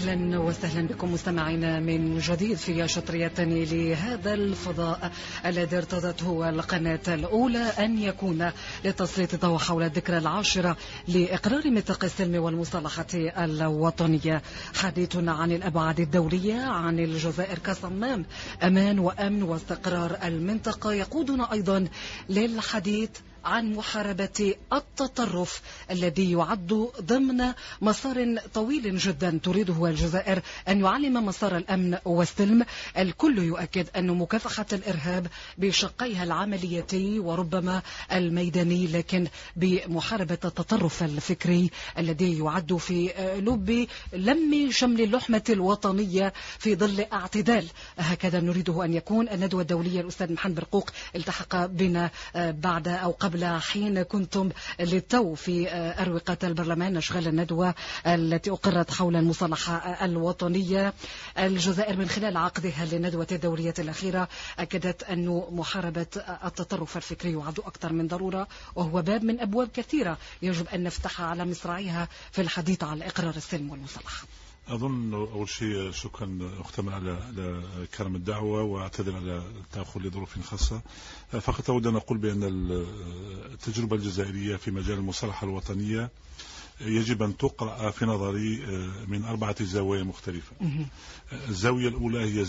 أهلا وسهلا بكم مستمعينا من جديد في شطرية الثاني لهذا الفضاء الذي ارتضته القناة الأولى أن يكون لتسليط الضوء حول الذكرى العاشرة لإقرار ميثاق السلم والمصالحة الوطنية. حديثنا عن الأبعاد الدولية عن الجزائر كصمام أمان وأمن واستقرار المنطقة يقودنا أيضا للحديث عن محاربة التطرف الذي يعد ضمن مسار طويل جدا تريده الجزائر أن يعلم مسار الأمن والسلم. الكل يؤكد أن مكافحة الإرهاب بشقيها العملياتي وربما الميداني، لكن بمحاربة التطرف الفكري الذي يعد في لب لم شمل اللحمة الوطنية في ظل اعتدال. هكذا نريده أن يكون. الندوة الدولية الأستاذ محمد برقوق التحق بنا بعد أو قبل حين كنتم للتو في أروقة البرلمان أشغال الندوة التي أقرت حول المصالحة الوطنية. الجزائر من خلال عقدها للندوة الدولية الأخيرة أكدت أن محاربة التطرف الفكري يعد أكثر من ضرورة، وهو باب من أبواب كثيرة يجب أن نفتحها على مصراعيها في الحديث عن إقرار السلم والمصالحة. أظن أول شيء شكرا أختم على كرم الدعوة وأعتذر على التأخر لظروف خاصة. فقط أود أن أقول بأن التجربة الجزائرية في مجال المصالحة الوطنية يجب أن تقرأ في نظري من 4 زوايا مختلفة. الزاوية الأولى هي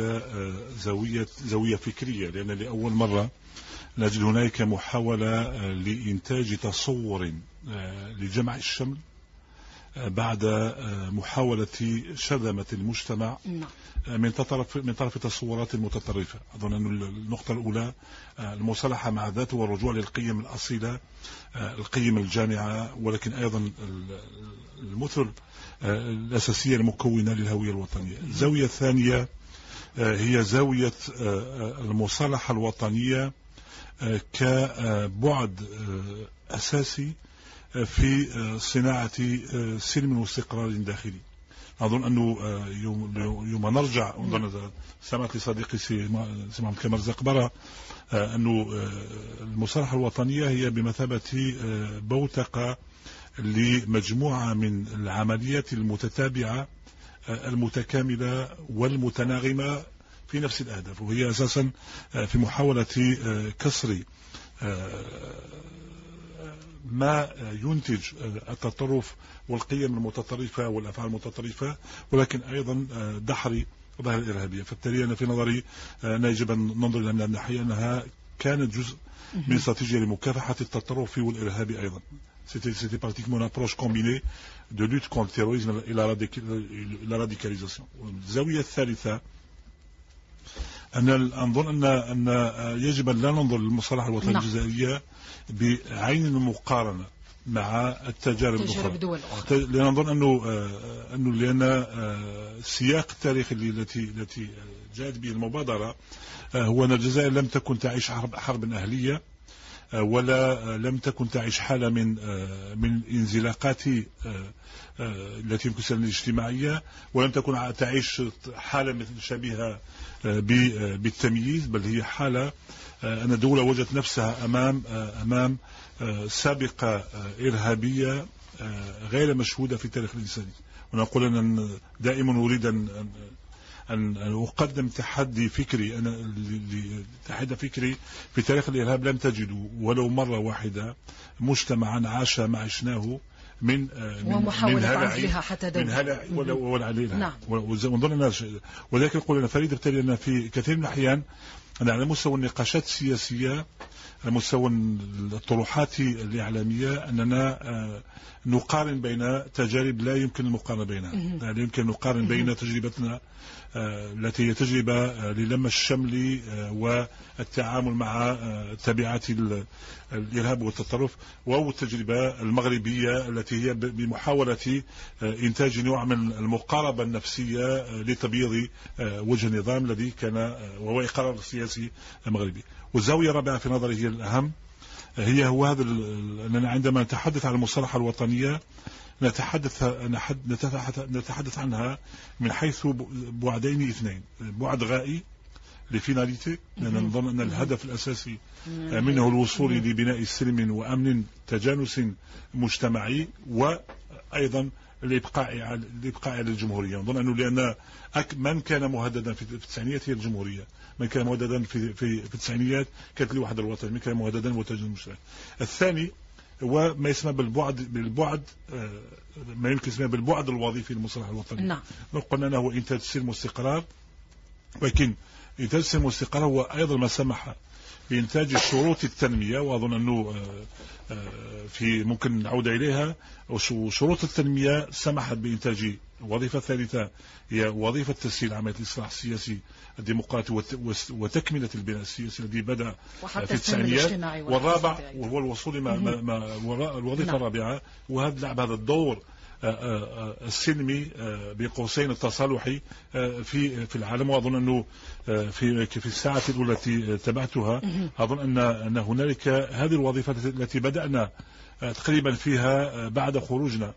زاوية فكرية، لأن لأول مرة نجد هناك محاولة لإنتاج تصور لجمع الشمل بعد محاولة شذمة المجتمع من طرف تصورات متطرفة. أظن أن النقطة الأولى المصالحة مع ذاته والرجوع للقيم الأصيلة، القيم الجامعة، ولكن أيضا المثل الأساسية المكونة للهوية الوطنية. الزاوية الثانية هي زاوية المصالحة الوطنية كبعد أساسي في صناعة سلم واستقرار داخلي. أظن أنه يوم نرجع سمعت لصديقي سي محمد كمال زقبرة أنه المصالحة الوطنية هي بمثابة بوتقة لمجموعة من العمليات المتتابعة المتكاملة والمتناغمة في نفس الأهداف، وهي أساسا في محاولة كسر ما ينتج التطرف والقيم المتطرفة والأفعال المتطرفة، ولكن أيضا دحر ظاهرة الإرهابية. فبالتالي أنا في نظري يجب أن ننظر لها من الناحية أنها كانت جزء من استراتيجية لمكافحة التطرف والإرهاب أيضا. C'était pratiquement une approche combinée de lutte contre le terrorisme et la radicalisation. الزاوية الثالثة أظن أن يجب أن لا ننظر للمصالحة الوطنية الجزائرية بعين المقارنة مع التجارب الأخرى، لأن أظن لأن السياق التاريخي التي جاءت به المبادرة هو أن الجزائر لم تكن تعيش حرب أهلية، ولا لم تكن تعيش حالة من الانزلاقات التي يمكن الاجتماعية، ولم تكن تعيش حالة شبيهة بالتمييز، بل هي حالة أن الدولة وجدت نفسها أمام سابقة إرهابية غير مشهودة في التاريخ الإنساني. ونقول أن دائما أريد أن أقدم تحدي فكري. تحدي فكري في تاريخ الإرهاب لم تجدوا ولو مرة واحدة مجتمعا عاش ما عشناه من ومحاولة عزلها حتى من هلع ولا عليها. نعم. وذلك يقول أنا فريد بالتالي أن في كثير من الأحيان أن على مستوى النقاشات السياسية، على مستوى الطروحات الإعلامية، أننا نقارن بين تجارب لا يمكن المقارنة بينها. لا يمكن نقارن بين تجربتنا التي هي تجربة للم الشمل والتعامل مع تبعات الإرهاب والتطرف، أو التجربة المغربية التي هي بمحاولة إنتاج نوع من المقاربة النفسية لتبييض وجه النظام الذي كان وهو إقرار سياسي مغربي. والزاوية الرابعة في نظري هي الأهم، هو هذا أننا عندما نتحدث عن المصالحة الوطنية نتحدث عنها من حيث بعدين اثنين: بعد غائي لفيناليتي، لأن نظن أن الهدف الأساسي منه الوصول لبناء سلم وأمن تجانس مجتمعي، وأيضا الإبقاء على الجمهورية. نظن أنه لأن من كان مهددا في التسعينيات هي الجمهورية، من كان مهددا في التسعينيات كانت الوحدة الوطنية، من كان مهددا الوطن المشترك. الثاني هو ما يسمى بالبعد ما يمكن اسمه بالبعد الوظيفي للمصالحة الوطنية. نعم. قلنا أنه هو إنتاج السلم والاستقرار، ولكن إنتاج السلم والاستقرار هو أيضا ما سمح بإنتاج شروط التنمية، وأظن أنه في ممكن نعود إليها. وشروط التنمية سمحت بإنتاج وظيفة ثالثة هي وظيفة تسهيل عملية الإصلاح السياسي الديمقراطي وتكملة البناء السياسي الذي بدأ في التسعينيات. والرابع وهو الوصول الوظيفة الرابعة، وهذا لعب هذا الدور السلمي بقوسين التصالحي في العالم. واظن انه في الساعه الاولى التي تبعتها اظن ان هنالك هذه الوظيفه التي بدانا تقريبا فيها بعد خروجنا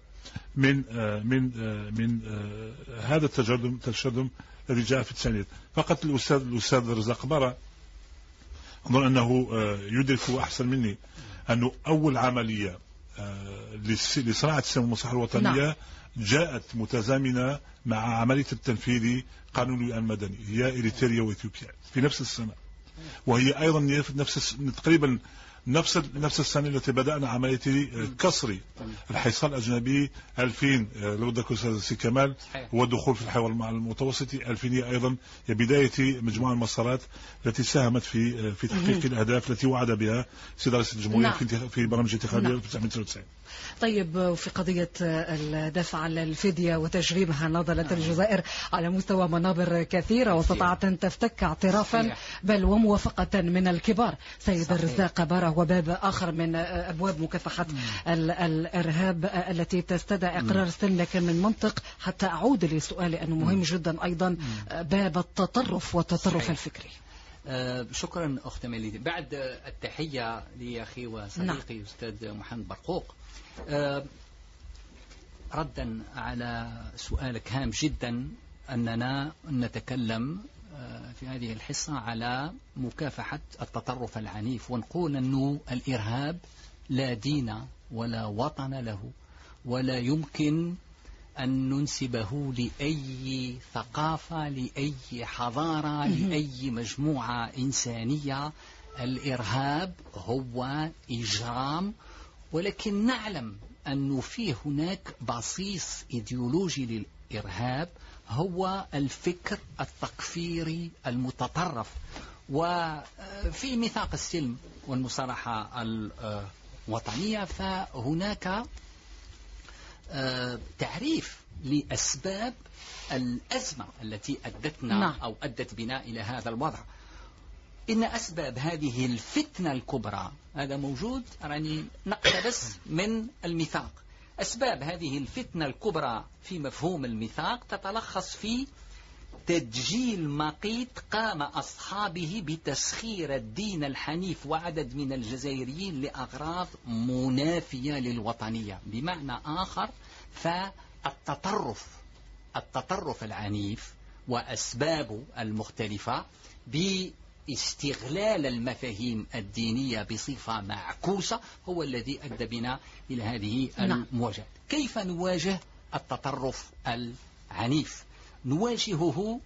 من هذا التشرذم الذي جاء في التسعينيات. فقط الاستاذ رزاق بارا اظن انه يدرك احسن مني انه اول عمليه لصناعة السلم والمصالحة الوطنية جاءت متزامنة مع عملية التنفيذ قانون الوئام المدني، هي إريتريا وإثيوبيا في نفس السنة، وهي أيضا تقريبا نفس السنة التي بدأنا عملية كسر الحصار الأجنبي 2000 لو ذكر الأستاذ سي كمال، والدخول في الحوار المتوسطي 2000 هي أيضا بداية مجموعة المسارات التي ساهمت في تحقيق الأهداف التي وعد بها سيد رئيس الجمهورية في برامج انتخابية 1999. طيب، وفي قضية الدفع عن الفدية وتجريمها نضلت الجزائر على مستوى منابر كثيرة، واستطاعت أن تفتك اعترافا بل وموافقة من الكبار. سيد الرزاق بارا هو باب آخر من أبواب مكافحة الإرهاب التي تستدعي إقرار السلم، لكن من منطق حتى أعود لسؤالي أنه مهم جدا أيضا باب التطرف والتطرف الفكري. شكرا أخت ميليدي. بعد التحية لأخي وصديقي أستاذ محمد برقوق، ردا على سؤالك هام جدا، أننا نتكلم في هذه الحصة على مكافحة التطرف العنيف، ونقول أنه الإرهاب لا دين ولا وطن له، ولا يمكن أن ننسبه لأي ثقافة، لأي حضارة، لأي مجموعة إنسانية. الإرهاب هو إجرام، ولكن نعلم أنه فيه هناك بصيص إيديولوجي للإرهاب، هو الفكر التكفيري المتطرف. وفي ميثاق السلم والمصالحة الوطنية فهناك تعريف لأسباب الأزمة التي أدتنا أو أدت بنا إلى هذا الوضع. إن أسباب هذه الفتنة الكبرى، هذا موجود، يعني نقتبس من الميثاق. أسباب هذه الفتنة الكبرى في مفهوم الميثاق تتلخص في تدجيل مقيت قام أصحابه بتسخير الدين الحنيف وعدد من الجزائريين لأغراض منافية للوطنية. بمعنى آخر، فالتطرف العنيف وأسبابه المختلفة باستغلال المفاهيم الدينية بصفة معكوسة هو الذي أدى بنا إلى هذه المواجهة. كيف نواجه التطرف العنيف؟ نواجهه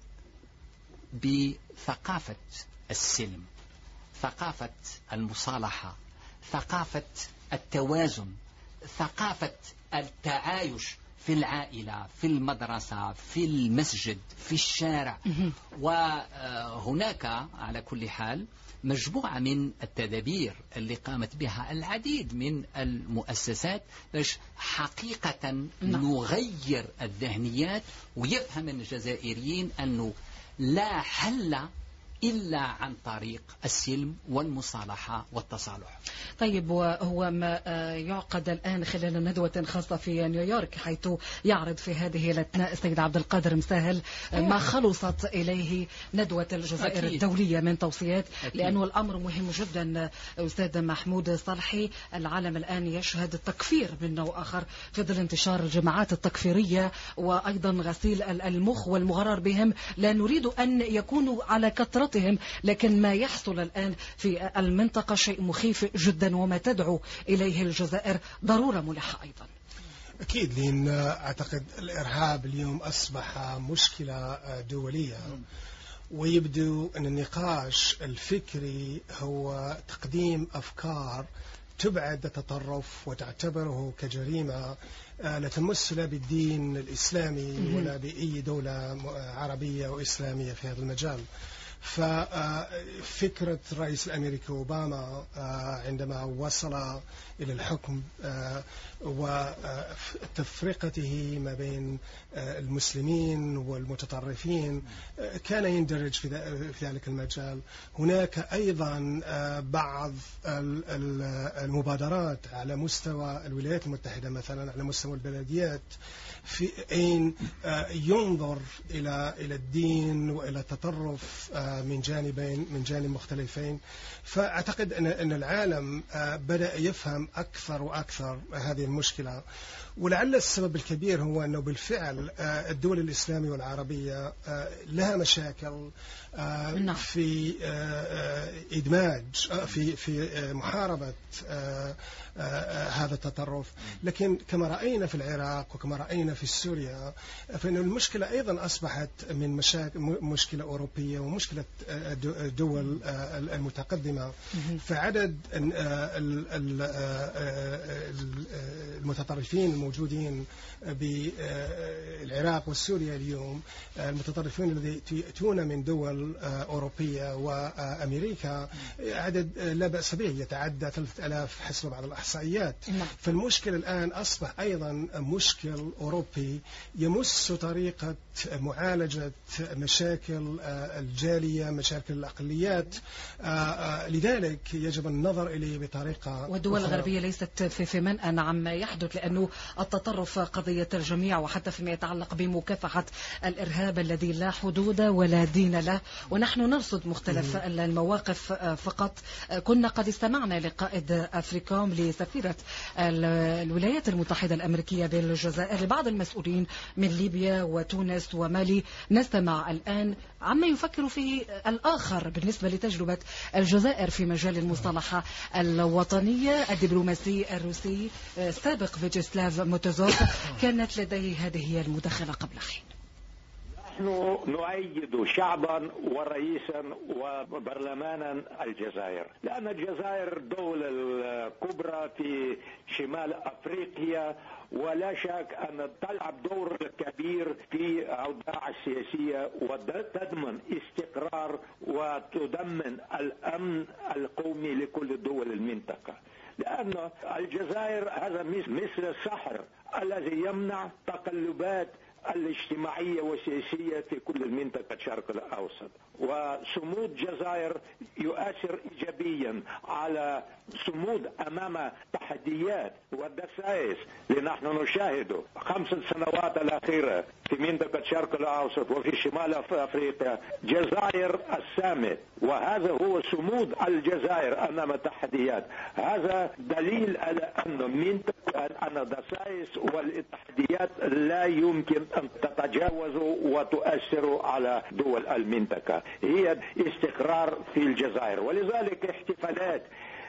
بثقافة السلم، ثقافة المصالحة، ثقافة التوازن، ثقافة التعايش في العائلة، في المدرسة، في المسجد، في الشارع. وهناك على كل حال مجموعة من التدابير اللي قامت بها العديد من المؤسسات باش حقيقة نغير الذهنيات، ويفهم الجزائريين أنه لا حل إلا عن طريق السلم والمصالحة والتصالح. طيب، وهو ما يعقد الآن خلال ندوة خاصة في نيويورك، حيث يعرض في هذه الأثناء السيد عبد القادر مساهل ما خلصت إليه ندوة الجزائر الدولية من توصيات، لأنه الأمر مهم جدا. أستاذ محمود صالحي، العالم الآن يشهد التكفير من نوع آخر في ظل انتشار الجماعات التكفيرية، وأيضا غسيل المخ والمغرر بهم. لا نريد أن يكونوا على كثرة، لكن ما يحصل الآن في المنطقة شيء مخيف جدا، وما تدعو إليه الجزائر ضرورة ملحة أيضا. أكيد، لأن أعتقد الإرهاب اليوم أصبح مشكلة دولية، ويبدو أن النقاش الفكري هو تقديم أفكار تبعد التطرف وتعتبره كجريمة لا تمس لا بالدين الإسلامي ولا بأي دولة عربية وإسلامية في هذا المجال. ففكرة الرئيس الأمريكي أوباما عندما وصل إلى الحكم وتفرقته ما بين المسلمين والمتطرفين كان يندرج في ذلك المجال. هناك أيضا بعض المبادرات على مستوى الولايات المتحدة، مثلا على مستوى البلديات، في أين ينظر إلى الدين وإلى التطرف من جانب مختلفين. فأعتقد أن العالم بدأ يفهم أكثر وأكثر هذه المشكلة، ولعل السبب الكبير هو أنه بالفعل الدول الإسلامية والعربية لها مشاكل في إدماج في محاربة هذا التطرف. لكن كما رأينا في العراق وكما رأينا في سوريا، فإن المشكلة أيضا أصبحت من مشكلة أوروبية ومشكلة الدول المتقدمة. فعدد المتطرفين الموجودين بالعراق وسوريا اليوم، المتطرفين الذين يأتون من دول أوروبية وأمريكا، عدد لا بأس به يتعدى 3000 حسب بعض الإحصائيات. فالمشكلة الآن أصبح أيضا مشكل أوروبي يمس طريقة معالجة مشاكل الجالية، مشاكل الأقليات. لذلك يجب النظر إليه بطريقة، والدول الغربية ليست في منأى عما يحدث، لأنه التطرف قضية الجميع، وحتى فيما يتعلق بمكافحة الإرهاب الذي لا حدود ولا دين له. ونحن نرصد مختلف المواقف. فقط كنا قد استمعنا لقائد أفريكوم لسفيرة الولايات المتحدة الأمريكية بالجزائر لبعض المسؤولين من ليبيا وتونس ومالي. نستمع الآن عما يفكر فيه الآخر بالنسبة لتجربة الجزائر في مجال المصالحة الوطنية. الدبلوماسي الروسي السابق فيتشسلاف موتوزوف كانت لديه هذه المداخلة قبل حين. نحن نؤيد شعبا ورئيسا وبرلمانا الجزائر، لأن الجزائر دولة الكبرى في شمال أفريقيا، ولا شك أن تلعب دور كبير في الأوضاع السياسية وتضمن استقرار وتضمن الأمن القومي لكل دول المنطقة. لأن الجزائر هذا مثل الصحر الذي يمنع تقلبات الاجتماعية والسياسية في كل المنطقة الشرق الأوسط. وصمود الجزائر يؤثر إيجابيا على صمود أمام تحديات والدسائس اللي نحن نشاهده 5 سنوات الأخيرة في منطقة الشرق الأوسط وفي شمال أفريقيا. جزائر السامة، وهذا هو صمود الجزائر أمام التحديات. هذا دليل على أن الدسائس والتحديات لا يمكن أن تتجاوز وتؤثر على دول المنطقة. هي استقرار في الجزائر، ولذلك احتفالات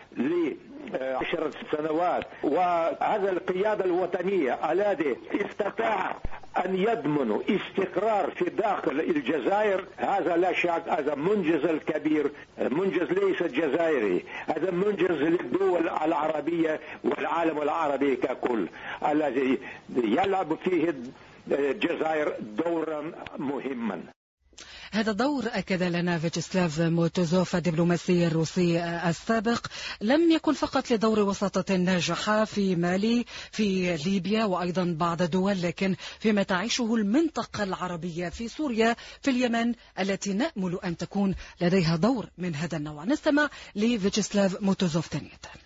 ل10 سنوات وهذا القيادة الوطنية الذي استطاع أن يضمن استقرار في داخل الجزائر، هذا لا شك هذا منجز الكبير، منجز ليس جزائري، هذا منجز للدول العربية والعالم العربي ككل، الذي يلعب فيه الجزائر دورا مهما. هذا الدور أكد لنا فيتشسلاف موتوزوف الدبلوماسي الروسي السابق لم يكن فقط لدور وساطة ناجحة في مالي، في ليبيا وأيضا بعض دول، لكن فيما تعيشه المنطقة العربية، في سوريا، في اليمن، التي نأمل أن تكون لديها دور من هذا النوع. نستمع لفيتشسلاف موتوزوف ثانية.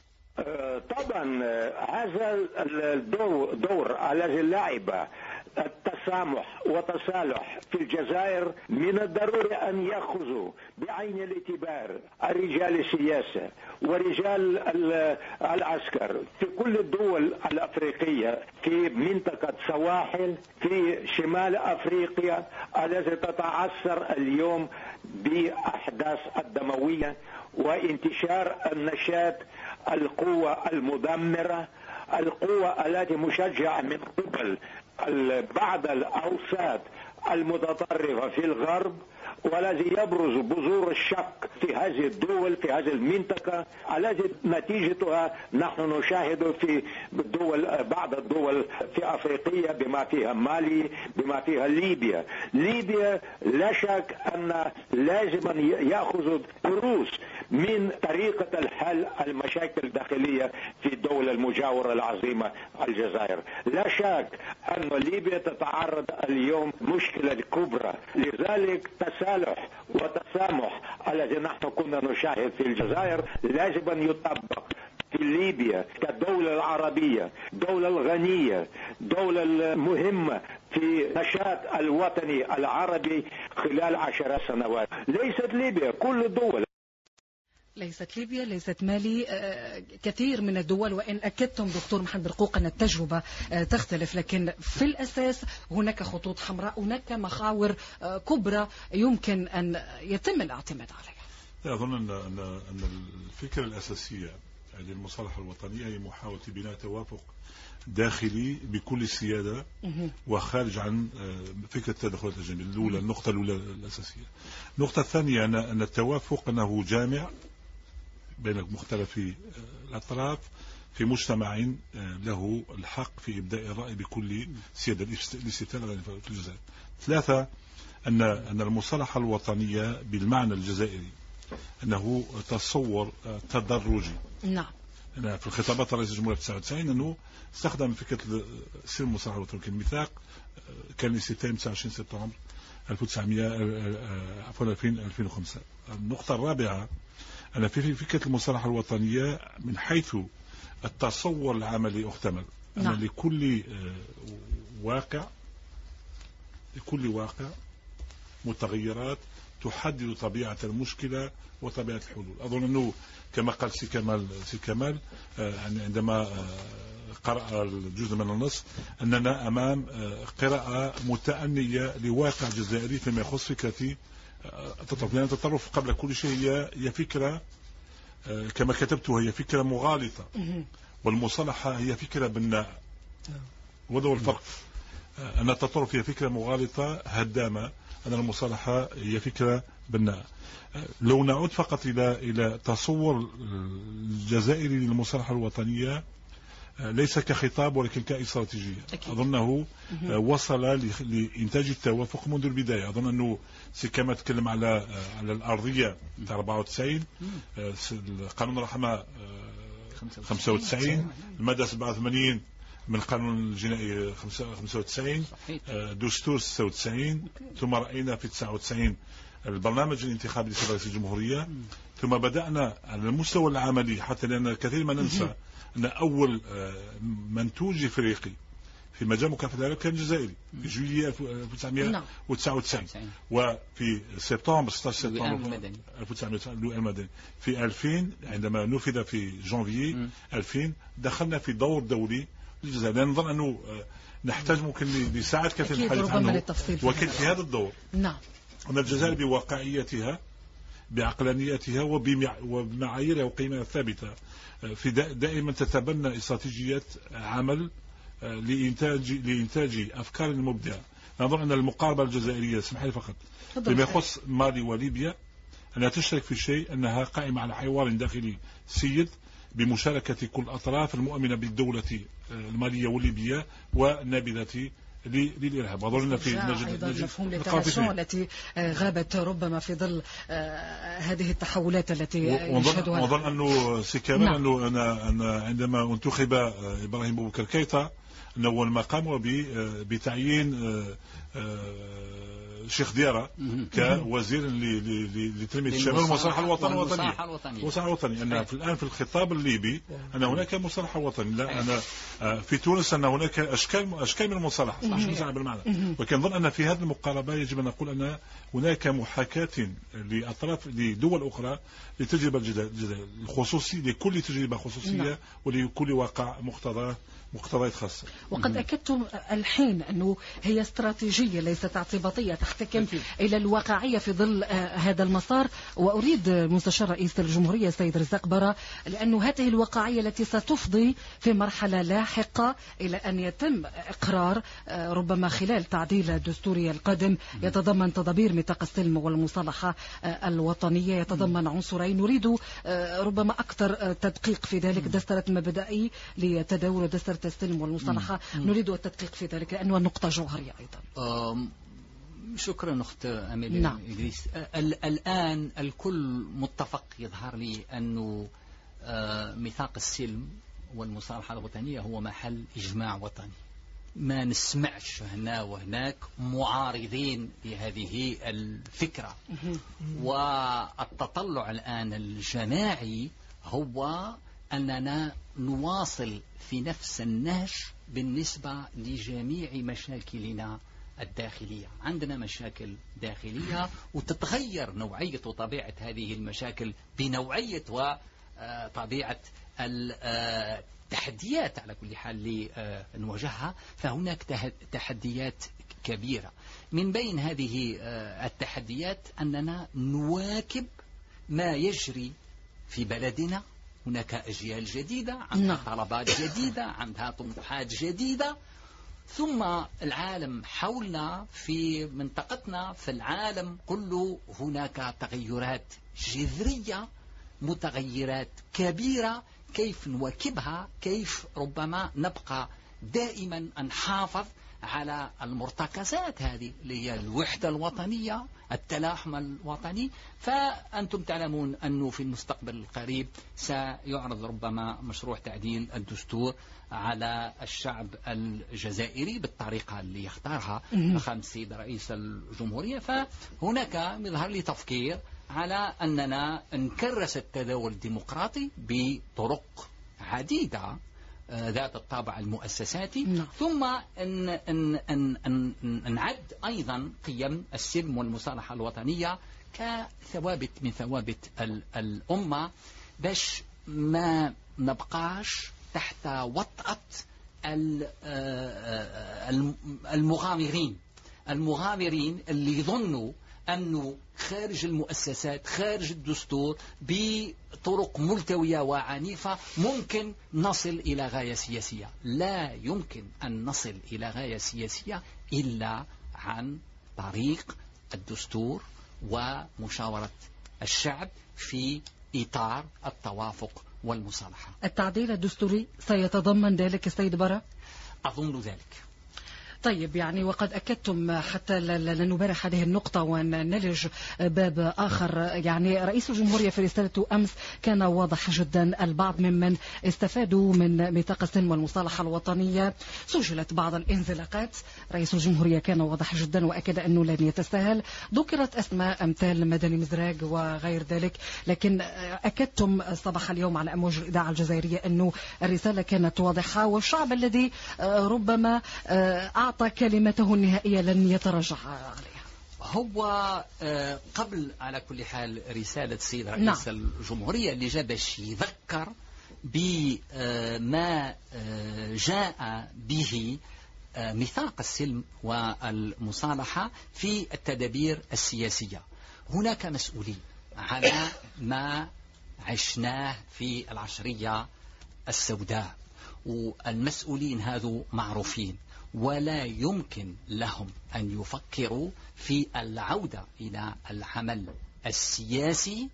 طبعا هذا الدور الذي لعب التسامح وتصالح في الجزائر من الضروري أن يأخذوا بعين الاعتبار رجال السياسة ورجال العسكر في كل الدول الأفريقية في منطقة سواحل في شمال أفريقيا التي تتعثر اليوم بأحداث الدموية وانتشار النشاط القوة المدمرة القوة التي مشجعة من قبل بعض الأوساط المتطرفة في الغرب، والذي يبرز بذور الشك في هذه الدول في هذه المنطقة التي نتيجتها نحن نشاهد في بعض الدول في أفريقيا بما فيها مالي بما فيها ليبيا. ليبيا لا شك أن لازم يأخذ دروس من طريقة الحل المشاكل الداخلية في الدولة المجاورة العظيمة الجزائر. لا شك أن ليبيا تتعرض اليوم مشكلة كبرى، لذلك تسالح وتسامح الذي نحن كنا نشاهد في الجزائر لازم أن يطبق في ليبيا كدولة العربية، دولة الغنية، دولة المهمة في نشاط الوطني العربي خلال 10 سنوات. ليست ليبيا، كل الدول، ليست ليبيا، ليست مالي، كثير من الدول. وإن أكدتم دكتور محمد برقوق أن التجربة تختلف، لكن في الأساس هناك خطوط حمراء، هناك محاور كبرى يمكن أن يتم الاعتماد عليها. أظن أن الفكرة الأساسية للمصالحة الوطنية هي محاولة بناء توافق داخلي بكل السيادة وخارج عن فكرة التدخلات الأجنبية. الأولى، النقطة الأولى الأساسية. النقطة الثانية أن التوافق أنه جامع بين مختلف الأطراف في مجتمع له الحق في إبداء الرأي بكل سيادة، الاستفتاء في الجزائر. ثلاثة، أن المصالحة الوطنية بالمعنى الجزائري أنه تصور تدرجي. نعم. في الخطابات الرئيس الجمهورية 99 أنه استخدم فكرة سر المصالحة الوطنية كمثاق، كان الاستفتاء 29 سبتمبر 2005. النقطة الرابعة أن في فكرة المصالحة الوطنية من حيث التصور العملي احتمل أن لكل واقع متغيرات تحدد طبيعة المشكلة وطبيعة الحلول. أظن أنه كما قال سي كمال عندما قرأ الجزء من النص أننا أمام قراءة متأنية لواقع جزائري فيما يخص فكرة التطرف، لأن التطرف قبل كل شيء هي فكرة كما كتبتها، هي فكرة مغالطة، والمصالحة هي فكرة بناء. وهذا هو الفرق، أن التطرف هي فكرة مغالطة هدامة، أن المصالحة هي فكرة بناء. لو نعود فقط إلى تصور الجزائري للمصالحة الوطنية ليس كخطاب ولكن كاستراتيجية. أظنه وصل لإنتاج التوافق منذ البداية. أظن أنه كما تكلم على الأرضية 94، قانون الرحمة 95، المادة 87 من القانون الجنائي 95، دستور 96، ثم رأينا في 99 البرنامج الانتخابي لرئيس الجمهورية، ثم بدأنا على المستوى العملي، حتى لأن كثير ما ننسى أن أول منتوج إفريقي في مجال مكافحة الإرهاب كان جزائري في جويلية 1999، وفي سبتمبر 16 سبتمبر 1999 المدني في 2000 عندما نفذ في جانفيي 2000 دخلنا في دور دولي للجزائر. لأن نظن أنه نحتاج ممكن لساعات كثير الحديث عنه، وكان في هذا الدور أن الجزائر بواقعيتها بعقلانيتها وبمعاييرها وقيمها الثابتة في دائما تتبنى استراتيجيات عمل لإنتاج أفكار مبدعة. نظن أن المقاربة الجزائرية، اسمح لي فقط، فيما يخص مالي وليبيا أنها تشترك في شيء، أنها قائمة على حوار داخلي سيد بمشاركة كل الأطراف المؤمنة بالدولة المالية والليبية والنابذة للإرهاب. أظن في مفهوم التنشن التي غابت ربما في ظل هذه التحولات التي يشهدها. وأظن أنه سكامل أنه عندما انتخب إبراهيم بوبكر كيتا أنه أول ما قام بتعيين شيخ ديارة كوزير لتنمية الشمال والمصالحة الوطنية. أن الآن في الخطاب الليبي أن هناك مصالحة وطنية، لا أنا في تونس أن هناك أشكال من المصالحة بالمعنى. ولكن أظن أن في هذه المقاربة يجب أن نقول أن هناك محاكاة لدول أخرى لتجربة الجزائر الخصوصي، لكل تجربة خصوصية ولكل واقع مقتضيات خاصة. وقد أكدتم الحين أنه هي استراتيجية ليست اعتباطية، نحتكم إلى الواقعية في ظل هذا المسار. وأريد مستشار رئيس الجمهورية السيد رزاق برا، لأن هذه الواقعية التي ستفضي في مرحلة لاحقة إلى أن يتم إقرار ربما خلال تعديل الدستوري القادم يتضمن تدابير ميثاق السلم والمصالحة الوطنية، يتضمن عنصرين نريد ربما أكثر تدقيق في ذلك. دستورة مبدئي لتداول دستورة السلم والمصالحة، نريد التدقيق في ذلك لأنه النقطة جوهرية أيضا. شكرا أخت أميليا. نعم. إدريس، الآن الكل متفق يظهر لي أنه ميثاق السلم والمصالحة الوطنية هو محل إجماع وطني. ما نسمعش هنا وهناك معارضين لهذه الفكرة. والتطلع الآن الجماعي هو أننا نواصل في نفس النهج بالنسبة لجميع مشاكلنا الداخلية. عندنا مشاكل داخلية وتتغير نوعية وطبيعة هذه المشاكل بنوعية وطبيعة التحديات على كل حال لنواجهها. فهناك تحديات كبيرة. من بين هذه التحديات أننا نواكب ما يجري في بلدنا. هناك أجيال جديدة عندها طلبات جديدة، عندها طموحات جديدة، ثم العالم حولنا في منطقتنا في العالم كله هناك تغيرات جذرية، متغيرات كبيرة. كيف نواكبها؟ كيف ربما نبقى دائما نحافظ على المرتكزات هذه اللي هي الوحدة الوطنية، التلاحم الوطني. فأنتم تعلمون أنه في المستقبل القريب سيعرض ربما مشروع تعديل الدستور على الشعب الجزائري بالطريقة اللي يختارها فخامة السيد رئيس الجمهورية. فهناك يظهر لي تفكير على أننا نكرس التداول الديمقراطي بطرق عديدة ذات الطابع المؤسساتي، ثم نعد أيضا قيم السلم والمصالحة الوطنية كثوابت من ثوابت الأمة، باش ما نبقاش تحت وطأة المغامرين اللي يظنوا أنه خارج المؤسسات خارج الدستور بطرق ملتوية وعنيفة ممكن نصل إلى غاية سياسية. لا يمكن أن نصل إلى غاية سياسية إلا عن طريق الدستور ومشاورة الشعب في إطار التوافق والمصالحة. التعديل الدستوري سيتضمن ذلك السيد برا؟ أظن ذلك. طيب، يعني وقد أكدتم حتى لا نبارح هذه النقطة ونلج باب آخر. يعني رئيس الجمهورية في رسالته أمس كان واضح جدا. البعض ممن استفادوا من ميثاق السلم والمصالحة الوطنية سجلت بعض الانزلاقات. رئيس الجمهورية كان واضح جدا وأكد أنه لن يتساهل. ذكرت أسماء أمثال مدني مزراق وغير ذلك، لكن أكدتم صباح اليوم على أمواج الإذاعة الجزائرية أنه الرسالة كانت واضحة، والشعب الذي ربما أعطى كلمته النهائية لن يتراجع عليها. هو قبل على كل حال رسالة السيد رئيس الجمهورية اللي جاء باش يذكر بما جاء به ميثاق السلم والمصالحة في التدابير السياسية. هناك مسؤولين على ما عشناه في العشرية السوداء، والمسؤولين هذو معروفين، ولا يمكن لهم أن يفكروا في العودة إلى العمل السياسي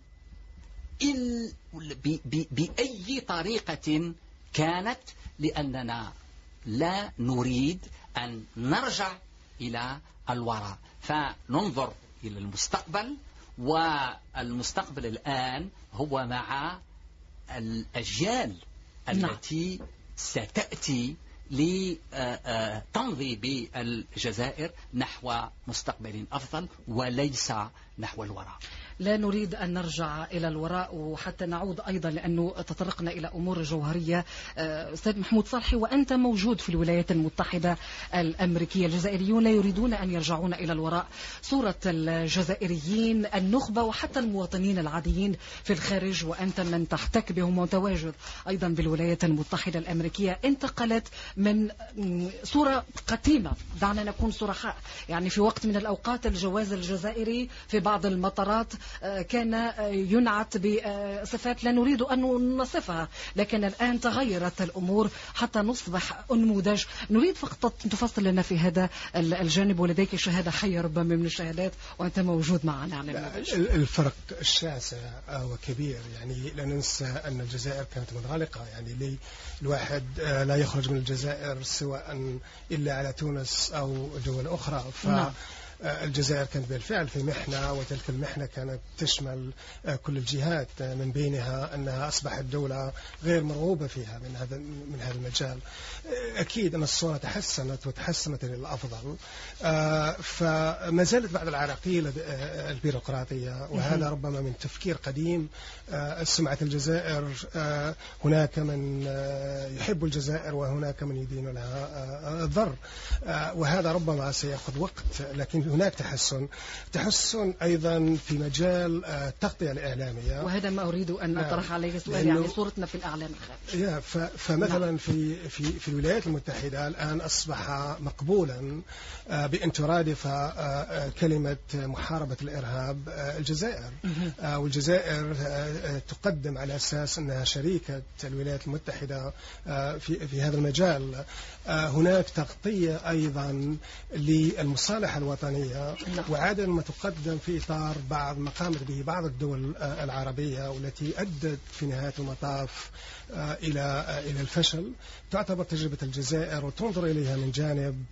بأي طريقة كانت، لأننا لا نريد أن نرجع إلى الوراء، فننظر إلى المستقبل. والمستقبل الآن هو مع الأجيال التي ستأتي لتمضي بالجزائر نحو مستقبل أفضل وليس نحو الوراء. لا نريد أن نرجع إلى الوراء وحتى نعود أيضا، لأنه تطرقنا إلى أمور جوهرية. أستاذ محمود صالحي، وأنت موجود في الولايات المتحدة الأمريكية، الجزائريون لا يريدون أن يرجعون إلى الوراء. صورة الجزائريين النخبة وحتى المواطنين العاديين في الخارج، وأنت من تحتك بهم وتواجد أيضا بالولايات المتحدة الأمريكية، انتقلت من صورة قديمة، دعنا نكون صرحاء، يعني في وقت من الأوقات الجواز الجزائري في بعض المطارات كان ينعت بصفات لا نريد أن نصفها، لكن الآن تغيرت الأمور حتى نصبح نموذج. نريد فقط تفصل لنا في هذا الجانب، ولديك شهادة حية ربما من الشهادات وأنت موجود معنا على النموذج. الفرق الشاسع وكبير، يعني لا ننسى أن الجزائر كانت منغلقة، يعني الواحد لا يخرج من الجزائر سواء إلا على تونس أو دول أخرى. الجزائر كانت بالفعل في محنة، وتلك المحنة كانت تشمل كل الجهات، من بينها أنها أصبحت دولة غير مرغوبة فيها من هذا المجال. أكيد أن الصورة تحسنت وتحسنت للأفضل، فما زالت بعض العراقيل البيروقراطية، وهذا ربما من تفكير قديم. سمعة الجزائر، هناك من يحب الجزائر وهناك من يدين لها الضر، وهذا ربما سيأخذ وقت، لكن هناك تحسن أيضا في مجال التغطية الإعلامية، وهذا ما أريد أن أطرح عليه سؤال، يعني صورتنا في الإعلام الخارجي. فمثلا في الولايات المتحدة الآن أصبح مقبولا بأن ترادف كلمة محاربة الإرهاب الجزائر، والجزائر تقدم على أساس أنها شريكة الولايات المتحدة في هذا المجال. هناك تغطية أيضا للمصالحة الوطنية، وعادة ما تقدم في إطار ما قامت به بعض الدول العربية، والتي أدت في نهاية المطاف إلى الفشل. تعتبر تجربة الجزائر وتنظر إليها من جانب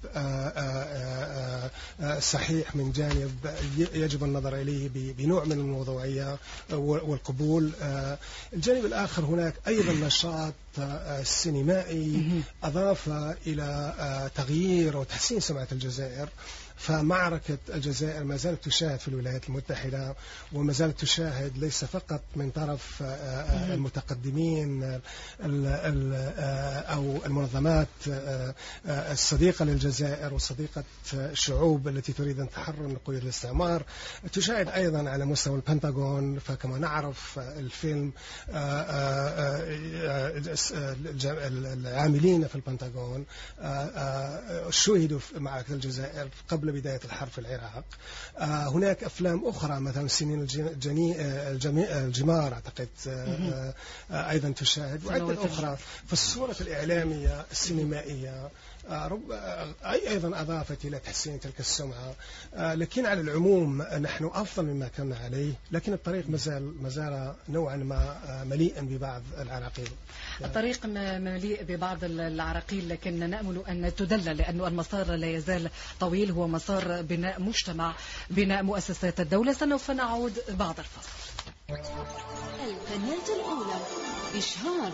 صحيح، من جانب يجب النظر إليه بنوع من الموضوعية والقبول. الجانب الآخر هناك أيضا نشاط سينمائي أضاف إلى تغيير وتحسين سمعة الجزائر. فمعركة الجزائر ما زالت تشاهد في الولايات المتحدة، وما زالت تشاهد ليس فقط من طرف المتقدمين أو المنظمات الصديقة للجزائر وصديقة الشعوب التي تريد أن تحرر من قيود الاستعمار، تشاهد أيضا على مستوى البنتاغون. فكما نعرف الفيلم، العاملين في البنتاغون شوهدوا في معركة الجزائر قبل بداية الحرب في العراق. هناك أفلام أخرى مثلا سنين الجمار أعتقد أيضا تشاهد، وعدة أخرى. فالصورة الإعلامية السينمائية أيضا أضافت إلى تحسين تلك السمعة. لكن على العموم نحن أفضل مما كنا عليه، لكن الطريق ما زال نوعا ما مليئا ببعض العراقيل. الطريق مليء ببعض العراقيل، لكن نأمل أن تدلل، لأنه المسار لا يزال طويل، هو مسار بناء مجتمع، بناء مؤسسات الدولة. سوف نعود بعد الفصل. القناة الأولى إشهار.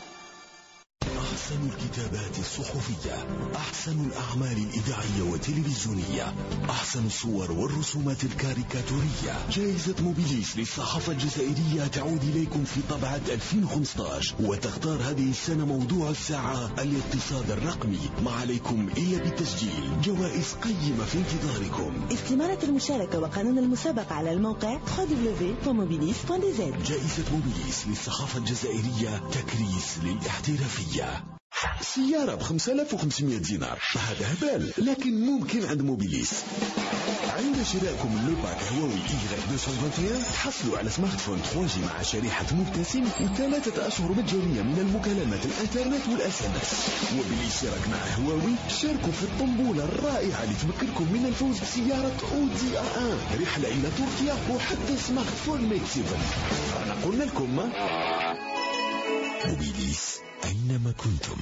أحسن الكتابات الصحفية، أحسن الأعمال الإذاعية والتلفزيونية، أحسن الصور والرسومات الكاريكاتورية. جائزة موبيليس للصحافة الجزائرية تعود إليكم في طبعة 2015، وتختار هذه السنة موضوع الساعة الاقتصاد الرقمي. ما عليكم إلا بالتسجيل، جوائز قيمة في انتظاركم. استمارة المشاركة وقانون المسابقة على الموقع www.mobilis.dz. جائزة موبيليس للصحافة الجزائرية، تكريس للاحترافية. سيارة ب5500 دينار، هذا هبال، لكن ممكن عند موبيليس. عند شرائكم اللوباك هواوي Y221 تحصلوا على سمارت فون 3G مع شريحة مبتسم و3 أشهر مجانية من المكالمات الانترنت والSMS. وبالاشتراك مع هواوي شاركوا في الطنبولة الرائعة لتمكنكم من الفوز بسيارة Audi A1، رحلة إلى تركيا، وحتى سمارت فون ميت 7. أنا قلنا لكم موبيليس أينما كنتم.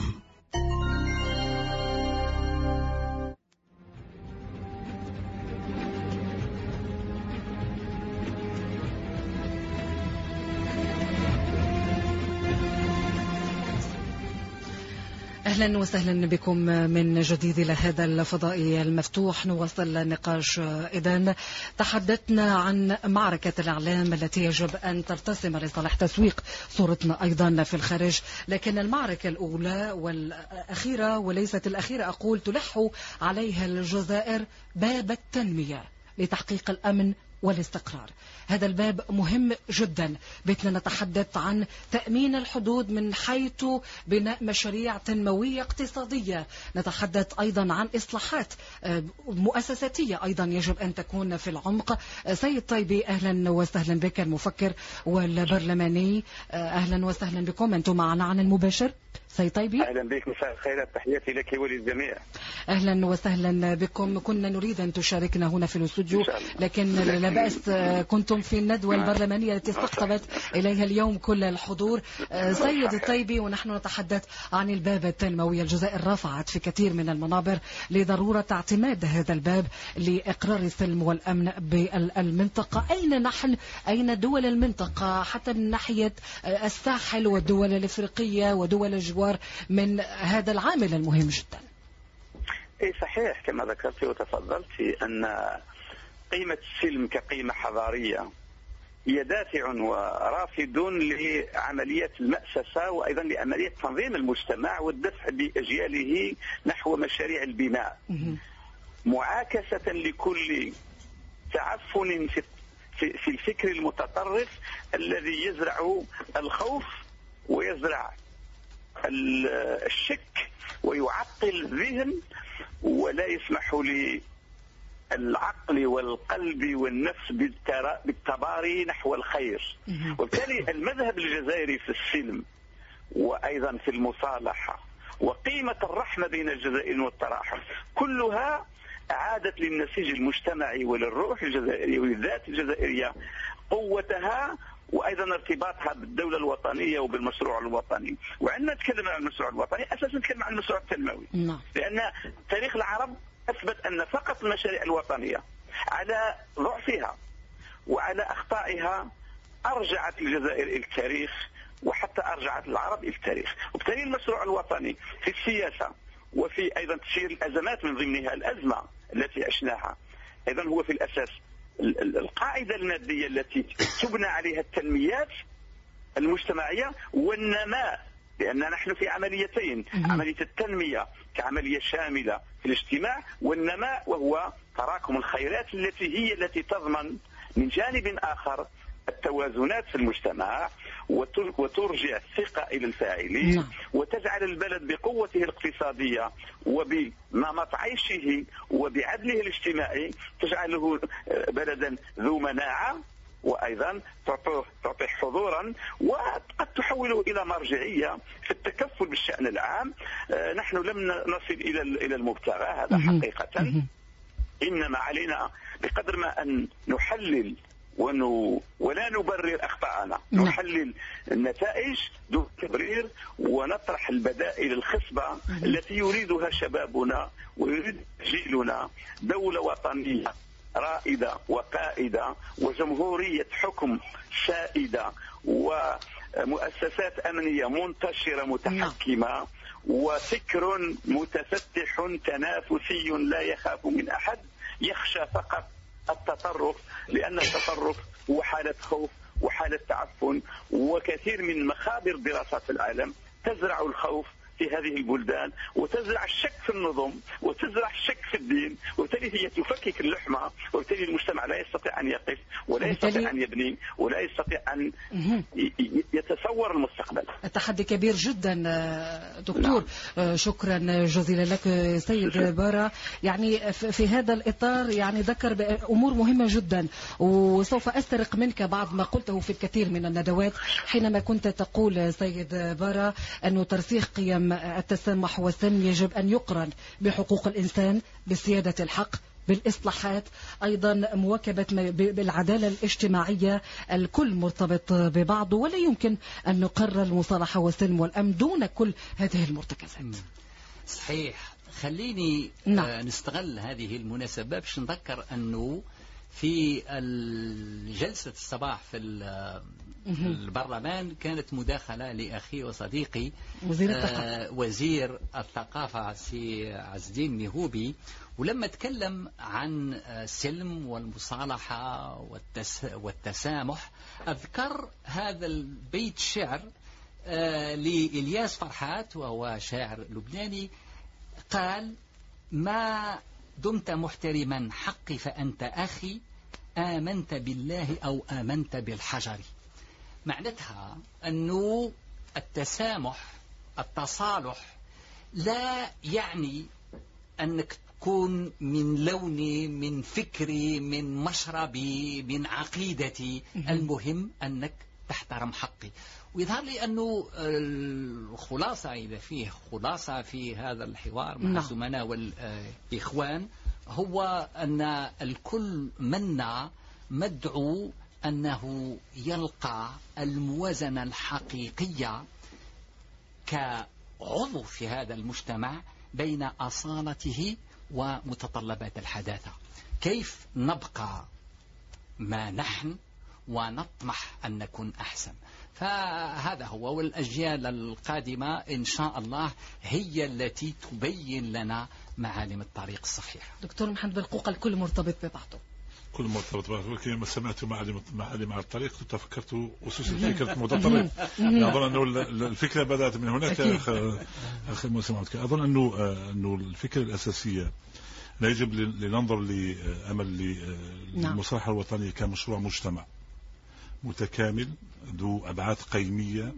أهلا وسهلا بكم من جديد إلى هذا الفضاء المفتوح. نواصل النقاش. إذن تحدثنا عن معركة الإعلام التي يجب أن ترتسم لصالح تسويق صورتنا أيضا في الخارج، لكن المعركة الأولى والأخيرة وليست الأخيرة أقول تلح عليها الجزائر باب التنمية لتحقيق الأمن والاستقرار. هذا الباب مهم جدا. بدنا نتحدث عن تأمين الحدود من حيث بناء مشاريع تنموية اقتصادية، نتحدث أيضا عن إصلاحات مؤسساتية أيضا يجب أن تكون في العمق. سيد طيبي أهلا وسهلا بك، المفكر والبرلماني، أهلا وسهلا بكم، أنتم معنا عن المباشر. سيد طيبي أهلا بك، مساء الخير، تحياتي لك وللجميع. أهلا وسهلا بكم. كنا نريد أن تشاركنا هنا في الاستوديو لكن لا بأس، كنتم في الندوة البرلمانية التي استقطبت إليها اليوم كل الحضور. سيد طيبي، ونحن نتحدث عن الباب التنموي، الجزائر رفعت في كثير من المنابر لضرورة اعتماد هذا الباب لإقرار السلم والأمن بالمنطقة. أين نحن؟ أين دول المنطقة حتى من ناحية الساحل والدول الإفريقية ودول الجوار من هذا العامل المهم جدا؟ صحيح كما ذكرت وتفضلت أن قيمة السلم كقيمة حضارية هي دافع ورافد لعملية المأسسة وأيضا لعملية تنظيم المجتمع والدفع بأجياله نحو مشاريع البناء، معاكسة لكل تعفن في الفكر المتطرف الذي يزرع الخوف ويزرع الشك ويعطل الذهن ولا يسمح للعقل والقلب والنفس بالتباري نحو الخير. وبالتالي المذهب الجزائري في السلم وأيضا في المصالحة وقيمة الرحمة بين الجزائريين والتراحم كلها أعادت للنسيج المجتمعي وللروح الجزائرية وللذات الجزائرية قوتها وأيضا ارتباطها بالدولة الوطنية وبالمشروع الوطني. وعندما نتكلم عن المشروع الوطني أساسا نتكلم عن المشروع التنموي، لأن تاريخ العرب أثبت أن فقط المشاريع الوطنية على ضعفها وعلى أخطائها أرجعت الجزائر إلى التاريخ وحتى أرجعت العرب إلى التاريخ. وبالتالي المشروع الوطني في السياسة وفي أيضا تسيير الأزمات من ضمنها الأزمة التي عشناها أيضا هو في الأساس القاعدة المادية التي تبنى عليها التنميات المجتمعية والنماء، لأن نحن في عمليتين، عملية التنمية كعملية شاملة في الاجتماع، والنماء وهو تراكم الخيرات التي تضمن من جانب آخر التوازنات في المجتمع وترجع الثقة إلى الفاعلين وتجعل البلد بقوته الاقتصادية وبنمط عيشه وبعدله الاجتماعي تجعله بلدا ذو مناعة وأيضا تعطي حضورا وقد تحوله إلى مرجعية في التكفل بالشأن العام. نحن لم نصل إلى المبتغى هذا حقيقة، إنما علينا بقدر ما أن نحلل ولا نبرر أخطاءنا، نحلل النتائج دون تبرير ونطرح البدائل الخصبة التي يريدها شبابنا ويريد جيلنا، دولة وطنية رائدة وقائدة وجمهورية حكم سائدة ومؤسسات أمنية منتشرة متحكمة وفكر متفتح تنافسي لا يخاف من أحد، يخشى فقط التطرف، لأن التطرف هو حالة خوف وحالة تعفن، وكثير من مخابر دراسات العالم تزرع الخوف في هذه البلدان وتزرع الشك في النظم وتزرع الشك في الدين، وبالتالي هي تفكك اللحمة، وبالتالي المجتمع لا يستطيع أن يقف ولا يستطيع أن يبني ولا يستطيع أن يتصور المستقبل. التحدي كبير جدا دكتور. شكرا جزيلا لك سيد بارا. يعني في هذا الإطار يعني ذكر أمور مهمة جدا، وسوف أسترق منك بعض ما قلته في الكثير من الندوات حينما كنت تقول سيد بارا أنه ترسيخ قيم التسامح والسلم يجب أن يقرن بحقوق الإنسان، بسيادة الحق، بالإصلاحات، أيضا مواكبة بالعدالة الاجتماعية. الكل مرتبط ببعضه ولا يمكن أن نقرر المصالحة والسلم والأمن دون كل هذه المرتكزات. صحيح. خليني نستغل هذه المناسبة باش نذكر أنه في جلسة الصباح في البرلمان كانت مداخلة لأخي وصديقي وزير الثقافة سي عز الدين ميهوبي، ولما تكلم عن السلم والمصالحة والتسامح أذكر هذا البيت شعر لإلياس فرحات وهو شاعر لبناني، قال: ما دمت محترما حقي فأنت أخي، آمنت بالله أو آمنت بالحجر. معناتها أنه التسامح التصالح لا يعني أنك تكون من لوني، من فكري، من مشربي، من عقيدتي، المهم أنك تحترم حقي. ويظهر لي أنه الخلاصة، إذا فيه خلاصة في هذا الحوار مع الزملاء والإخوان، هو أن الكل منا مدعو أنه يلقى الموازنة الحقيقية كعضو في هذا المجتمع بين أصالته ومتطلبات الحداثة. كيف نبقى ما نحن ونطمح أن نكون أحسن؟ فهذا هو، والأجيال القادمة إن شاء الله هي التي تبين لنا معالم الطريق الصحيح. دكتور محمد برقوق، الكل مرتبط ببعضه، كل مرتبط ببعضه، ولكن لما سمعت معالم على الطريق كنت فكرت أسس الفكرة متطرف. أظن أنه الفكرة بدأت من هناك. أخي مسلم، أظن أنه الفكرة الأساسية لا يجب لننظر لأمل المصالحة الوطنية كمشروع مجتمع متكامل ذو أبعاد قيمية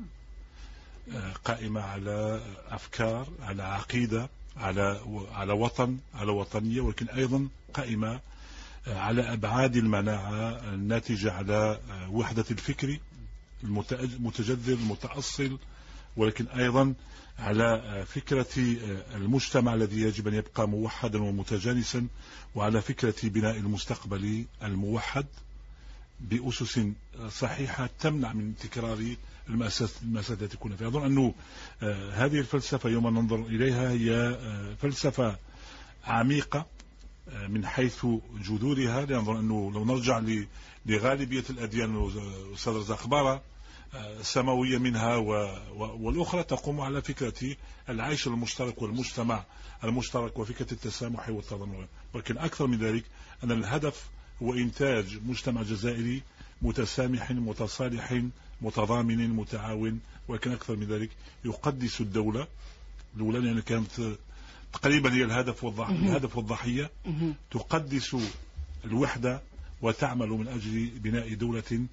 قائمة على أفكار، على عقيدة، على وطن، على وطنية، ولكن أيضا قائمة على أبعاد المناعة الناتجة على وحدة الفكر المتجذر المتأصل، ولكن أيضا على فكرة المجتمع الذي يجب أن يبقى موحدا ومتجانسا، وعلى فكرة بناء المستقبل الموحد بأسس صحيحة تمنع من تكرار المأساة التي كنا فيها. أظن أنه هذه الفلسفة يوم ننظر إليها هي فلسفة عميقة من حيث جذورها، لأنظر أنه لو نرجع لغالبية الأديان أستاذ رزاق بارا سماوية منها والأخرى تقوم على فكرة العيش المشترك والمجتمع المشترك وفكرة التسامح والتضامن، ولكن أكثر من ذلك أن الهدف هو إنتاج مجتمع جزائري متسامح متصالح متضامن متعاون، ولكن أكثر من ذلك يقدس الدولة الأولى، لأن كانت تقريبا هي الهدف والضحية، تقدس الوحدة وتعمل من أجل بناء دولة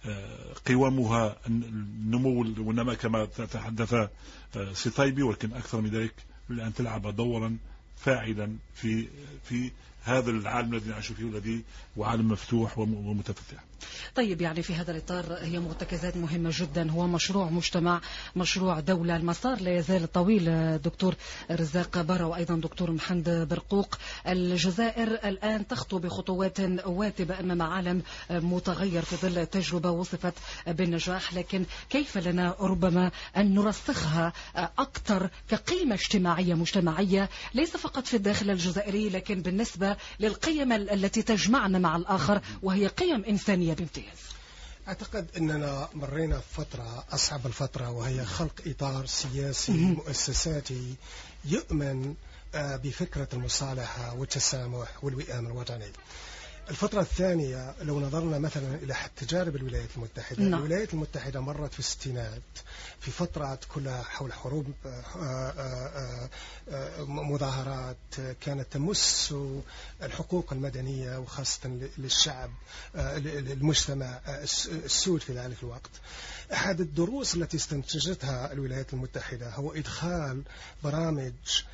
قوامها النمو والنماء كما تحدث سطيبي، ولكن أكثر من ذلك لأن تلعب دورا فاعلا في هذا العالم الذي نعيش فيه، الذي هو عالم مفتوح ومتفتح. طيب، يعني في هذا الإطار هي مرتكزات مهمة جدا، هو مشروع مجتمع، مشروع دولة. المسار لا يزال طويل دكتور رزاق بارا وأيضا دكتور محمد برقوق. الجزائر الآن تخطو بخطوات واتبة أمام عالم متغير في ظل تجربة وصفت بالنجاح، لكن كيف لنا ربما أن نرسخها أكثر كقيمة اجتماعية مجتمعية، ليس فقط في الداخل الجزائري لكن بالنسبة للقيم التي تجمعنا مع الآخر وهي قيم إنسانية بامتياز؟ أعتقد أننا مرينا فترة أصعب الفترة، وهي خلق إطار سياسي مؤسساتي يؤمن بفكرة المصالحة والتسامح والوئام الوطني. الفترة الثانية لو نظرنا مثلا إلى تجارب الولايات المتحدة، الولايات المتحدة مرت في الستينات في فترة كلها حول حروب، مظاهرات كانت تمس الحقوق المدنية وخاصة للشعب، المجتمع السود في ذلك الوقت. أحد الدروس التي استنتجتها الولايات المتحدة هو إدخال برامج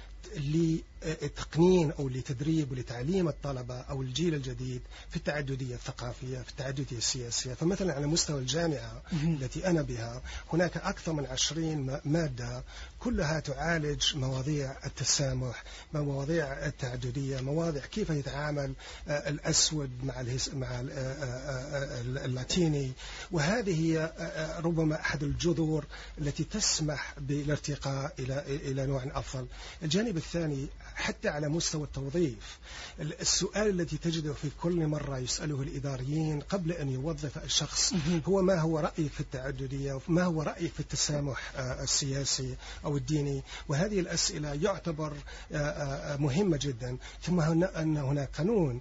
لتقنين أو لتدريب ولتعليم الطلبة أو الجيل الجديد في التعددية الثقافية، في التعددية السياسية. فمثلا على مستوى الجامعة التي أنا بها هناك أكثر من 20 مادة كلها تعالج مواضيع التسامح، مواضيع التعددية، مواضيع كيف يتعامل الأسود مع اللاتيني، وهذه هي ربما أحد الجذور التي تسمح بالارتقاء إلى نوع أفضل. الجانب الثاني حتى على مستوى التوظيف. السؤال الذي تجده في كل مرة يسأله الإداريين قبل أن يوظف الشخص هو ما هو رأيك في التعددية، وما هو رأيك في التسامح السياسي أو الديني، وهذه الأسئلة يعتبر مهمة جدا. ثم أن هناك قانون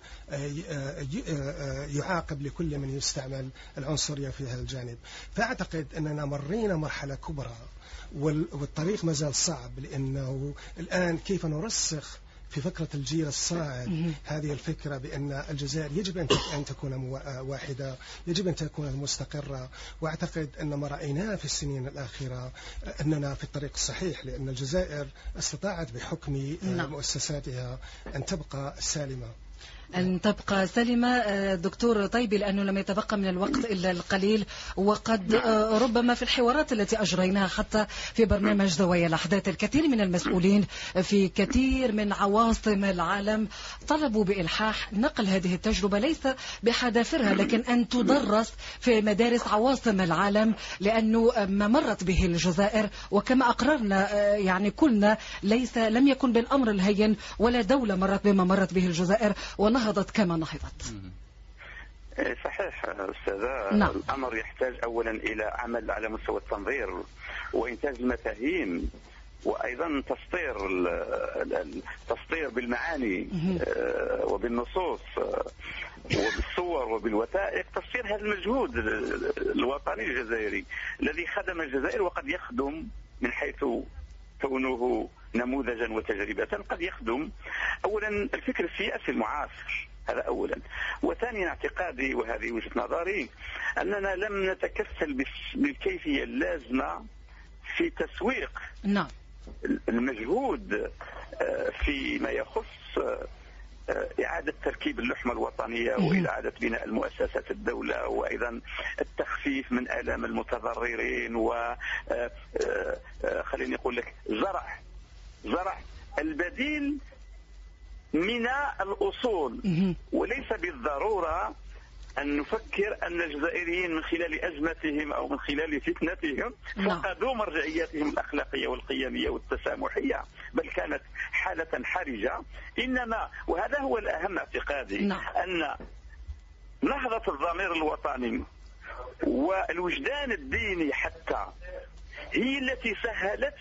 يعاقب لكل من يستعمل العنصرية في هذا الجانب. فأعتقد أننا مرينا مرحلة كبرى والطريق ما زال صعب، لأنه الآن كيف نرسخ في فكرة الجيل الصاعد هذه الفكرة بأن الجزائر يجب أن تكون واحدة، يجب أن تكون مستقرة. وأعتقد أن ما رأيناه في السنين الأخيرة أننا في الطريق الصحيح، لأن الجزائر استطاعت بحكم مؤسساتها أن تبقى سالمة. أن تبقى سلمة. دكتور طيبي، لأنه لم يتبقى من الوقت إلا القليل، وقد ربما في الحوارات التي أجريناها حتى في برنامج زوايا الأحداث الكثير من المسؤولين في كثير من عواصم العالم طلبوا بإلحاح نقل هذه التجربة ليس بحذافيرها، لكن أن تدرس في مدارس عواصم العالم، لأنه ما مرت به الجزائر وكما أقررنا يعني كلنا لم يكن بالأمر الهين، ولا دولة مرت بما مرت به الجزائر ونهضت كما نهضت. صحيح أستاذة. نعم. الأمر يحتاج أولا إلى عمل على مستوى التنظير وإنتاج المفاهيم، وأيضا تسطير بالمعاني وبالنصوص وبالصور وبالوثائق، تسطير هذا المجهود الوطني الجزائري الذي خدم الجزائر وقد يخدم من حيث كونه نموذجا وتجربة، قد يخدم أولا الفكر السياسي المعاصر، هذا أولا. وثانيا اعتقادي وهذه وجهة نظري أننا لم نتكفل بالكيفية اللازمة في تسويق المجهود فيما يخص إعادة تركيب اللحمة الوطنية وإعادة بناء المؤسسات الدولة، وأيضا التخفيف من آلام المتضررين، خليني أقول لك زرع البديل من الأصول. وليس بالضرورة أن نفكر أن الجزائريين من خلال أزمتهم أو من خلال فتنتهم فقدوا مرجعياتهم الأخلاقية والقيمية والتسامحية، بل كانت حالة حرجة. إنما وهذا هو الأهم اعتقادي، أن نهضة الضمير الوطني والوجدان الديني حتى هي التي سهلت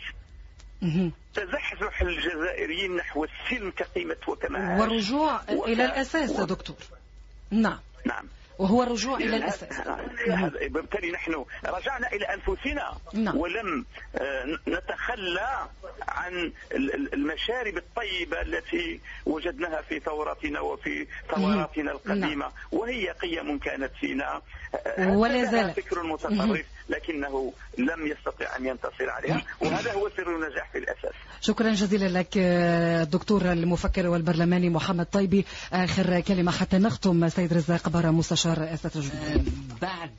تزحزح الجزائريين نحو السلم كقيمة وكمعاش والرجوع إلى الأساس يا دكتور. نعم. وهو الرجوع إلى الأساس. بالتالي نحن رجعنا إلى أنفسنا ولم نتخلى عن المشارب الطيبة التي وجدناها في ثوراتنا وفي ثوراتنا القديمة، وهي قيم كانت فينا ولا زال فكر متطرف لكنه لم يستطيع أن ينتصر عليها، وهذا هو سر النجاح في الأساس. شكرا جزيلا لك الدكتور المفكر والبرلماني محمد طيبي. آخر كلمة حتى نختم سيد رزاق برا مستشار رئاسة الجمهورية. بعد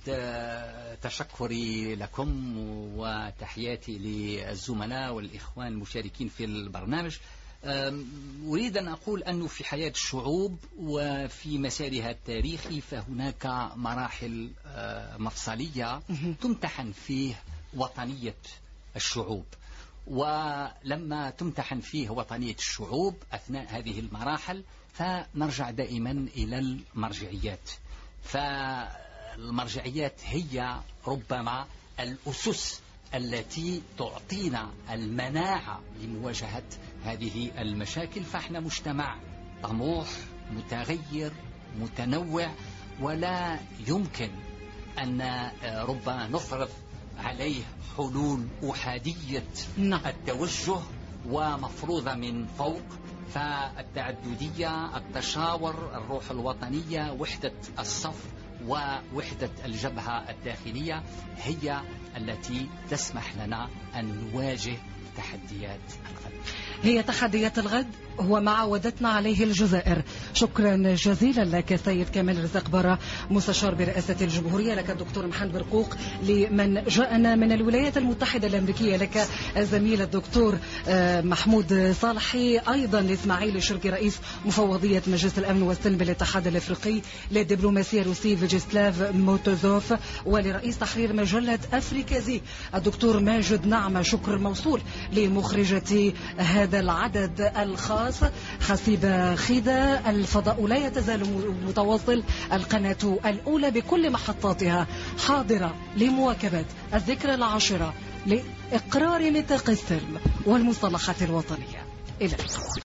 تشكري لكم وتحياتي للزملاء والإخوان المشاركين في البرنامج، أريد أن أقول أنه في حياة الشعوب وفي مسارها التاريخي فهناك مراحل مفصلية تمتحن فيه وطنية الشعوب، ولما تمتحن فيه وطنية الشعوب أثناء هذه المراحل فنرجع دائما إلى المرجعيات. فالمرجعيات هي ربما الأسس التي تعطينا المناعة لمواجهة هذه المشاكل. فاحنا مجتمع طموح متغير متنوع، ولا يمكن أن ربما نفرض عليه حلول أحادية التوجه ومفروضة من فوق. فالتعددية، التشاور، الروح الوطنية، وحدة الصف ووحدة الجبهة الداخلية هي التي تسمح لنا أن نواجه تحديات الغد. هي تحديات الغد هو ما عودتنا عليه الجزائر. شكرا جزيلا لك سيد كامل رزاق برا مستشار برئاسة الجمهورية، لك الدكتور محمد برقوق لمن جاءنا من الولايات المتحدة الأمريكية، لك الزميل الدكتور محمود صالحي، أيضا لإسماعيل الشرقي رئيس مفوضية مجلس الأمن والسلم بالاتحاد الأفريقي، للدبلوماسية الروسي فيجيسلاف موتوزوف، ولرئيس تحرير مجلة أفريكازي الدكتور ماجد نعمة. شكر موصول لمخرجة هذا العدد الخاص الناس. حسب خيدا الفضاء لا يتزال متواصل. القناة الأولى بكل محطاتها حاضرة لمواكبة الذكرى العاشرة لإقرار نطاق السلم والمصالحة الوطنية. إلى